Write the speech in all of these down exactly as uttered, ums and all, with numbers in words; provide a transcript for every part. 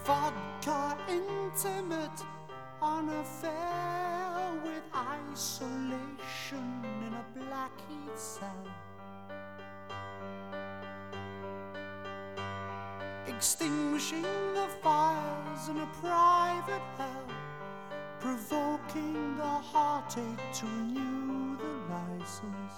vodka intimate, an affair with isolation in a black heat cell. Extinguishing the fires in a private hell, provoking the heartache to renew the license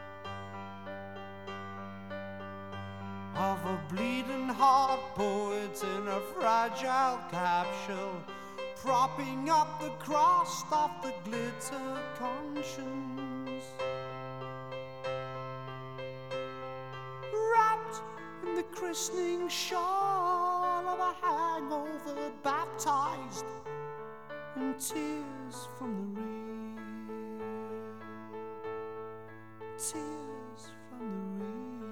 of a bleeding heart poet in a fragile capsule, propping up the crust of the glitter conscience, wrapped in the christening shawl of a hangover, baptized in tears from the real, tears from the real.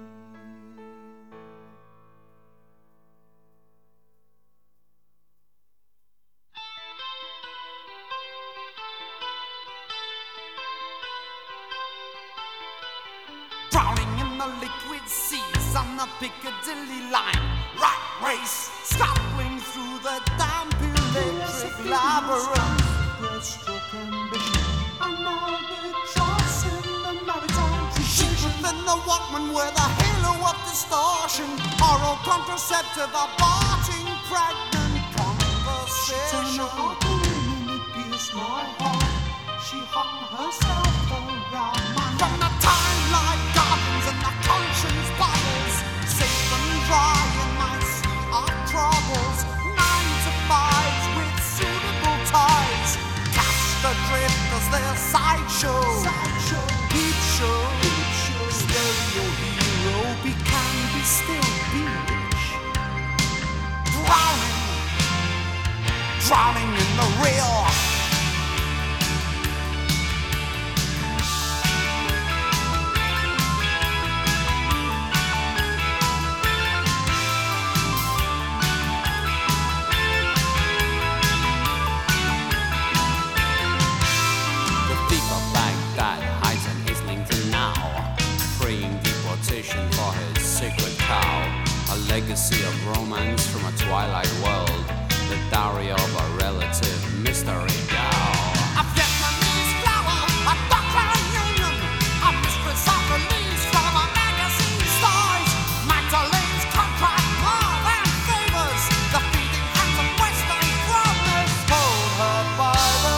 Drowning in the liquid seas on the Piccadilly line, rat race scuttling through the damp electric labyrinth. Breaststroke ambition, an albatross in the maritime tradition. Within the Walkman with a halo of distortion, oral contraceptive aborting pregnant conversation. She turned her harpoon and it pierced my heart. She hung herself around my neck. From the time-like gardens and the conscience bottles, safe and dry in my sea of troubles. Nine to fives with suitable ties, cast adrift as their sideshow. Sideshow, peep show, peep show. Stereo hero, be can be still beach. Drowning, drowning in the real. For his sacred cow, a legacy of romance from a twilight world, the dowry of a relative mystery gal. A Vietnamese flower, a Buckland Union, a mistress of the leaves from a magazine stars. Magdalene's contract more than favors, the feeding hands of Western promise hold her by the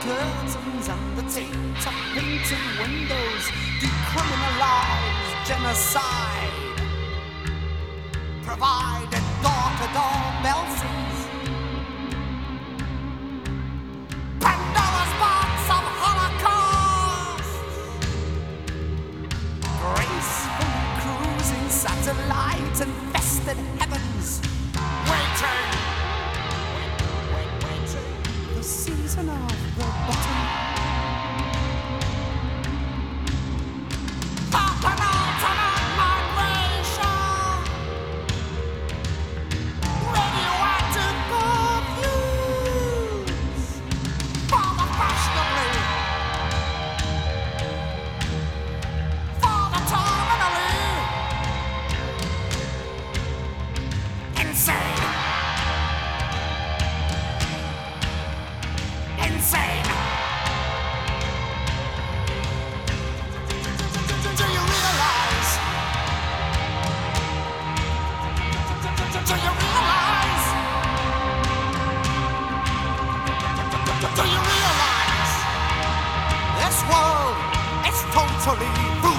curtains and the taped up painted windows decriminalize genocide, provided door-to-door belses, Pandora's box of Holocaust, gracefully cruising satellite-infested heavens, waiting, wait, wait, waiting, the season of the bottom. Do you realize this world is totally foolish?